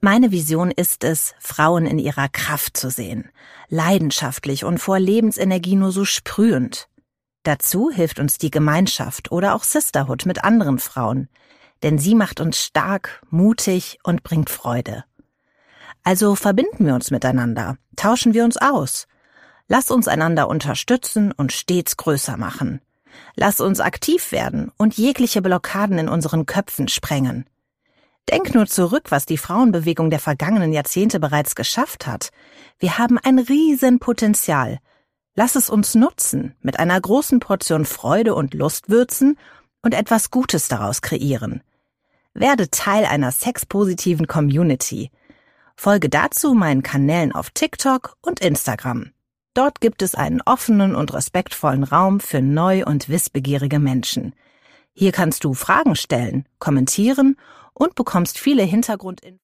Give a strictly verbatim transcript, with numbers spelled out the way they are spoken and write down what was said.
Meine Vision ist es, Frauen in ihrer Kraft zu sehen, leidenschaftlich und vor Lebensenergie nur so sprühend. Dazu hilft uns die Gemeinschaft oder auch Sisterhood mit anderen Frauen, denn sie macht uns stark, mutig und bringt Freude. Also verbinden wir uns miteinander, tauschen wir uns aus. Lass uns einander unterstützen und stets größer machen. Lass uns aktiv werden und jegliche Blockaden in unseren Köpfen sprengen. Denk nur zurück, was die Frauenbewegung der vergangenen Jahrzehnte bereits geschafft hat. Wir haben ein Riesenpotenzial. Lass es uns nutzen, mit einer großen Portion Freude und Lust würzen und etwas Gutes daraus kreieren. Werde Teil einer sexpositiven Community. Folge dazu meinen Kanälen auf TikTok und Instagram. Dort gibt es einen offenen und respektvollen Raum für neu- und wissbegierige Menschen. Hier kannst du Fragen stellen, kommentieren und bekommst viele Hintergrundinformationen.